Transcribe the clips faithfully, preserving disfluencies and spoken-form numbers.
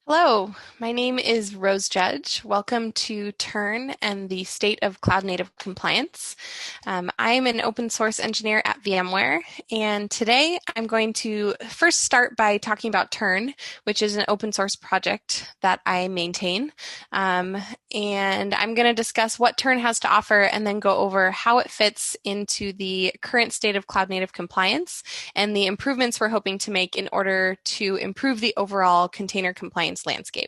Hello, my name is Rose Judge. Welcome to Turn and the State of Cloud Native Compliance. Um, I'm an open source engineer at VMware, and today I'm going to first start by talking about Turn, which is an open source project that I maintain. Um, and I'm going to discuss what Turn has to offer and then go over how it fits into the current state of cloud native compliance and the improvements we're hoping to make in order to improve the overall container compliance landscape.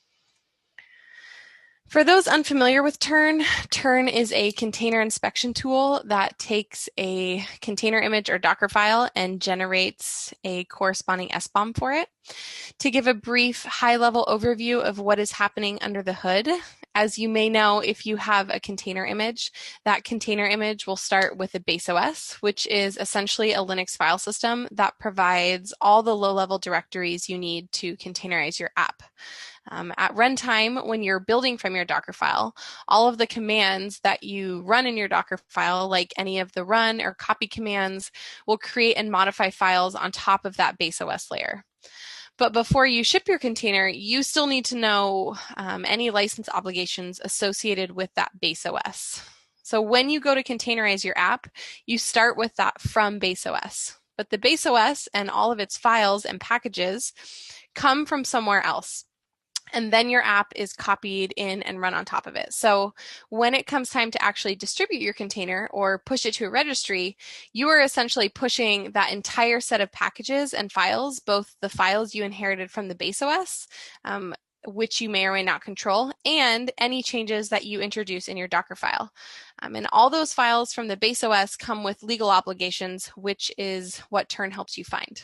For those unfamiliar with Turn, Turn is a container inspection tool that takes a container image or Docker file and generates a corresponding S B O M for it. To give a brief high-level overview of what is happening under the hood, as you may know, if you have a container image, that container image will start with a base O S, which is essentially a Linux file system that provides all the low-level directories you need to containerize your app. Um, at runtime, when you're building from your Docker file, all of the commands that you run in your Docker file, like any of the run or copy commands, will create and modify files on top of that base O S layer. But before you ship your container, you still need to know um, any license obligations associated with that base O S. So when you go to containerize your app, you start with that from base O S. But the base O S and all of its files and packages come from somewhere else. And then your app is copied in and run on top of it. So when it comes time to actually distribute your container or push it to a registry, you are essentially pushing that entire set of packages and files, both the files you inherited from the base O S, um, which you may or may not control, and any changes that you introduce in your Docker file. Um, and all those files from the base O S come with legal obligations, which is what Turn helps you find.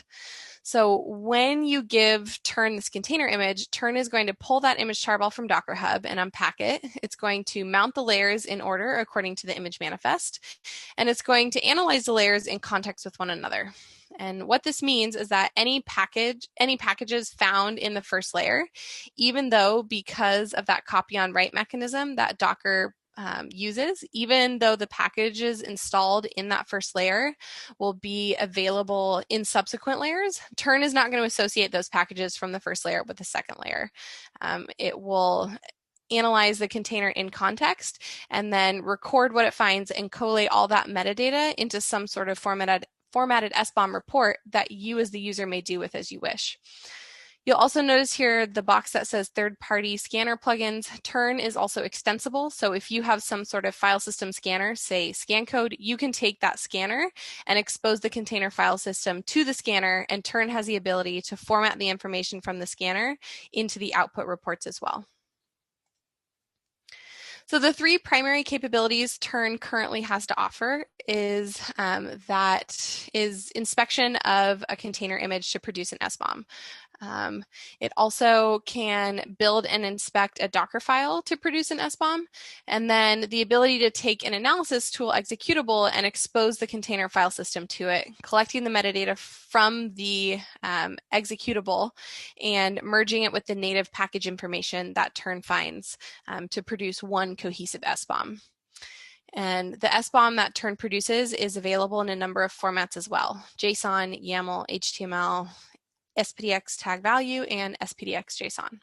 So when you give Turn this container image, Turn is going to pull that image tarball from Docker Hub and unpack it. It's going to mount the layers in order according to the image manifest, and it's going to analyze the layers in context with one another. And what this means is that any package, any packages found in the first layer, even though because of that copy on write mechanism that Docker Um, uses, even though the packages installed in that first layer will be available in subsequent layers, Turn is not going to associate those packages from the first layer with the second layer. Um, it will analyze the container in context and then record what it finds and collate all that metadata into some sort of formatted, formatted S B O M report that you as the user may do with as you wish. You'll also notice here the box that says third-party scanner plugins. Turn is also extensible, so if you have some sort of file system scanner, say ScanCode, you can take that scanner and expose the container file system to the scanner, and Turn has the ability to format the information from the scanner into the output reports as well. So the three primary capabilities Turn currently has to offer is um, that is inspection of a container image to produce an S B O M. Um, it also can build and inspect a Docker file to produce an S B O M, and then the ability to take an analysis tool executable and expose the container file system to it, collecting the metadata from the um, executable and merging it with the native package information that Turn finds um, to produce one cohesive S B O M. And the S B O M that Turn produces is available in a number of formats as well: JSON, YAML, H T M L, S P D X tag value, and S P D X JSON.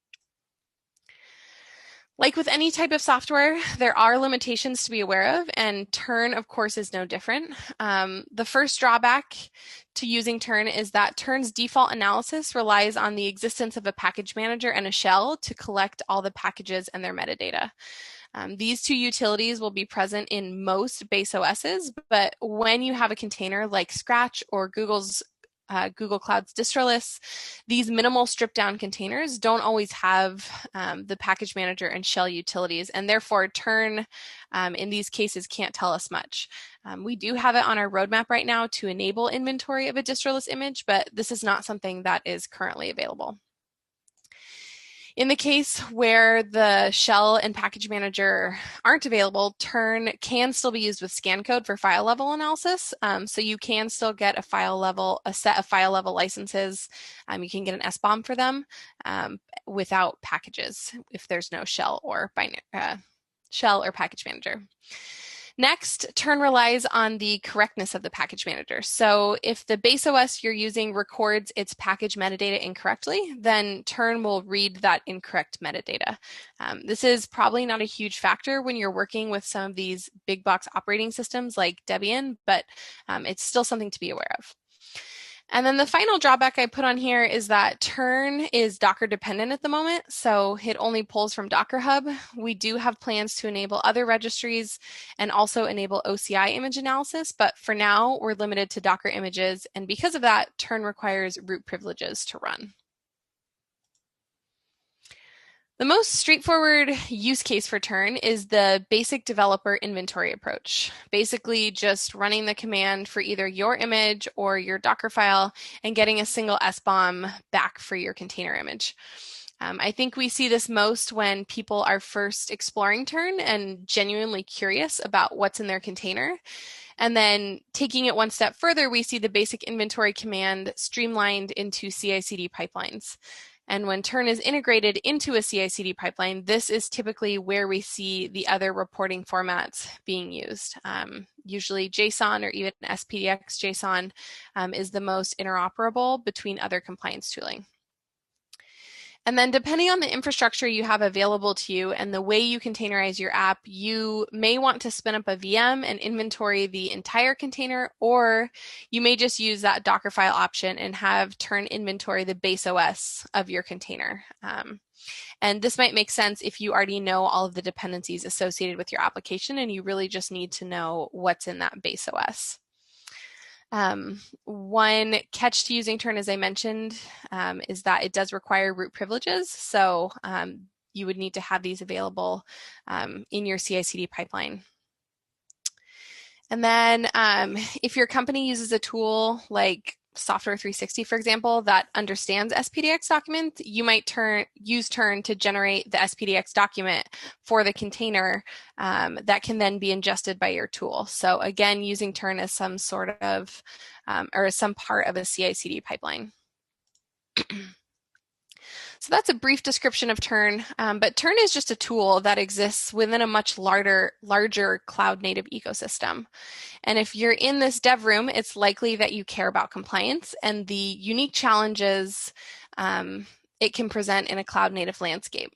Like with any type of software, there are limitations to be aware of, and Turn, of course, is no different. Um, the first drawback to using Turn is that Turn's default analysis relies on the existence of a package manager and a shell to collect all the packages and their metadata. Um, these two utilities will be present in most base O Ss, but when you have a container like Scratch or Google's Uh, Google Cloud's DistroList, these minimal stripped down containers don't always have um, the package manager and shell utilities, and therefore Turn um, in these cases can't tell us much. Um, we do have it on our roadmap right now to enable inventory of a DistroList image, but this is not something that is currently available. In the case where the shell and package manager aren't available, Turn can still be used with ScanCode for file level analysis. Um, so you can still get a file level, a set of file level licenses. Um, you can get an S B O M for them um, without packages if there's no shell or binary, uh, shell or package manager. Next, Turn relies on the correctness of the package manager. So if the base O S you're using records its package metadata incorrectly, then Turn will read that incorrect metadata. Um, this is probably not a huge factor when you're working with some of these big box operating systems like Debian, but um, it's still something to be aware of. And then the final drawback I put on here is that Turn is Docker dependent at the moment, so it only pulls from Docker Hub. We do have plans to enable other registries and also enable O C I image analysis, but for now we're limited to Docker images, and because of that, Turn requires root privileges to run. The most straightforward use case for Turn is the basic developer inventory approach. Basically just running the command for either your image or your Docker file and getting a single S BOM back for your container image. Um, I think we see this most when people are first exploring Turn and genuinely curious about what's in their container. And then taking it one step further, we see the basic inventory command streamlined into C I C D pipelines. And when Turn is integrated into a C I C D pipeline, this is typically where we see the other reporting formats being used. Um, usually JSON or even S P D X JSON um, is the most interoperable between other compliance tooling. And then depending on the infrastructure you have available to you and the way you containerize your app, you may want to spin up a V M and inventory the entire container, or you may just use that Dockerfile option and have Turn inventory the base O S of your container. Um, and this might make sense if you already know all of the dependencies associated with your application and you really just need to know what's in that base O S. Um, one catch to using Turn, as I mentioned, um, is that it does require root privileges. So um, you would need to have these available um, in your C I C D pipeline. And then um, if your company uses a tool like Software three sixty, for example, that understands S P D X documents, you might turn, use Turn to generate the S P D X document for the container um, that can then be ingested by your tool. So again, using Turn as some sort of, um, or as some part of a C I C D pipeline. So that's a brief description of Turn, um, but Turn is just a tool that exists within a much larger, larger cloud-native ecosystem. And if you're in this dev room, it's likely that you care about compliance and the unique challenges um, it can present in a cloud-native landscape.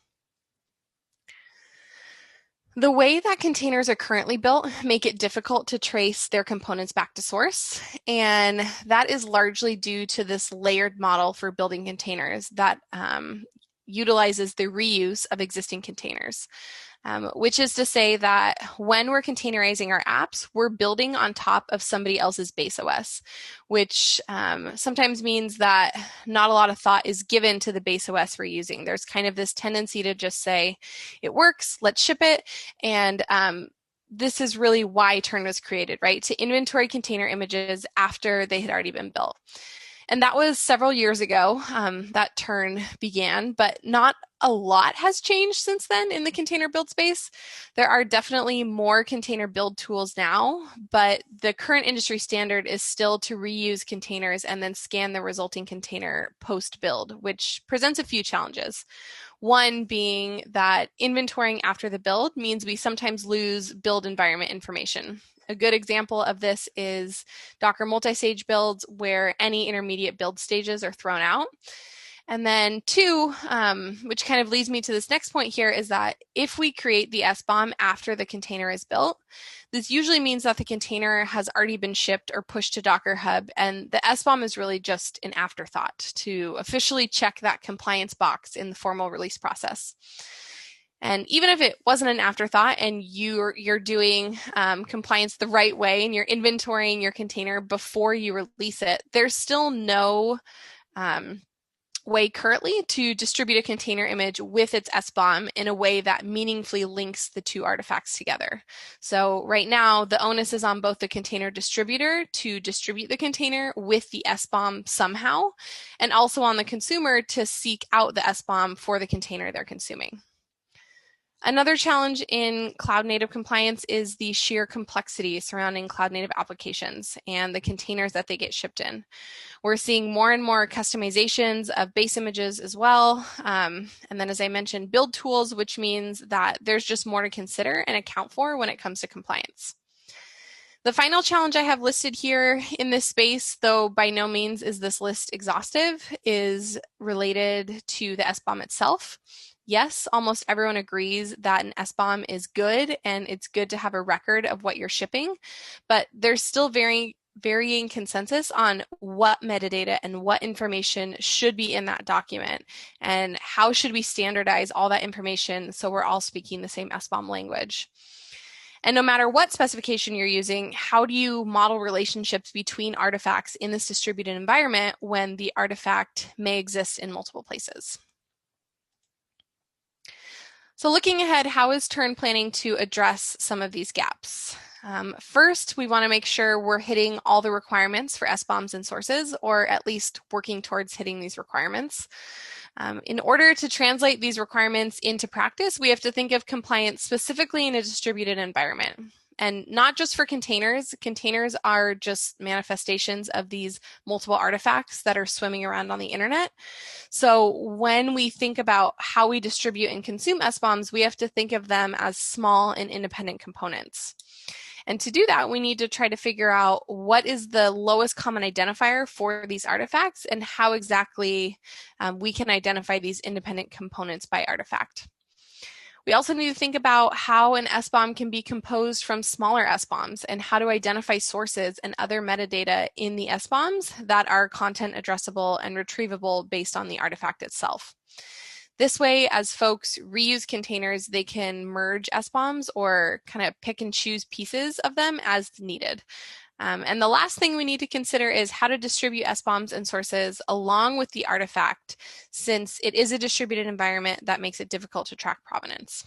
The way that containers are currently built make it difficult to trace their components back to source, and that is largely due to this layered model for building containers that um, utilizes the reuse of existing containers. Um, which is to say that when we're containerizing our apps, we're building on top of somebody else's base O S, which um, sometimes means that not a lot of thought is given to the base O S we're using. There's kind of this tendency to just say, it works, let's ship it, and um, this is really why Turn was created, right? To inventory container images after they had already been built. And that was several years ago um, that Turn began, but not a lot has changed since then in the container build space. There are definitely more container build tools now, but the current industry standard is still to reuse containers and then scan the resulting container post-build, which presents a few challenges. One being that inventorying after the build means we sometimes lose build environment information. A good example of this is Docker multi-stage builds where any intermediate build stages are thrown out. And then two, um, which kind of leads me to this next point here, is that if we create the S BOM after the container is built, this usually means that the container has already been shipped or pushed to Docker Hub, and the S BOM is really just an afterthought to officially check that compliance box in the formal release process. And even if it wasn't an afterthought and you're, you're doing um, compliance the right way and you're inventorying your container before you release it, there's still no um, way currently to distribute a container image with its S BOM in a way that meaningfully links the two artifacts together. So right now, the onus is on both the container distributor to distribute the container with the S BOM somehow, and also on the consumer to seek out the S BOM for the container they're consuming. Another challenge in cloud native compliance is the sheer complexity surrounding cloud native applications and the containers that they get shipped in. We're seeing more and more customizations of base images as well. Um, and then, as I mentioned, build tools, which means that there's just more to consider and account for when it comes to compliance. The final challenge I have listed here in this space, though by no means is this list exhaustive, is related to the S B O M itself. Yes, almost everyone agrees that an S B O M is good and it's good to have a record of what you're shipping, but there's still very varying consensus on what metadata and what information should be in that document and how should we standardize all that information so we're all speaking the same S B O M language. And no matter what specification you're using, how do you model relationships between artifacts in this distributed environment when the artifact may exist in multiple places? So looking ahead, how is Tern planning to address some of these gaps? Um, first, we want to make sure we're hitting all the requirements for S B O Ms and sources, or at least working towards hitting these requirements. Um, in order to translate these requirements into practice, we have to think of compliance specifically in a distributed environment. And not just for containers. Containers are just manifestations of these multiple artifacts that are swimming around on the internet. So when we think about how we distribute and consume S B O Ms, we have to think of them as small and independent components. And to do that, we need to try to figure out what is the lowest common identifier for these artifacts and how exactly um, we can identify these independent components by artifact. We also need to think about how an S B O M can be composed from smaller S B O Ms and how to identify sources and other metadata in the S B O Ms that are content addressable and retrievable based on the artifact itself. This way, as folks reuse containers, they can merge S B O Ms or kind of pick and choose pieces of them as needed. Um, and the last thing we need to consider is how to distribute S B O Ms and sources along with the artifact, since it is a distributed environment that makes it difficult to track provenance.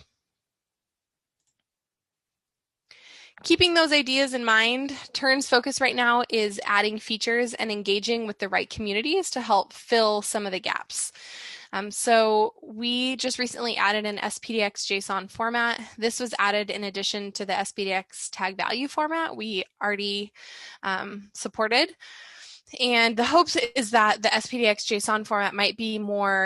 Keeping those ideas in mind, Tern's focus right now is adding features and engaging with the right communities to help fill some of the gaps. Um, so we just recently added an S P D X JSON format. This was added in addition to the S P D X tag value format we already um, supported. And the hopes is that the S P D X JSON format might be more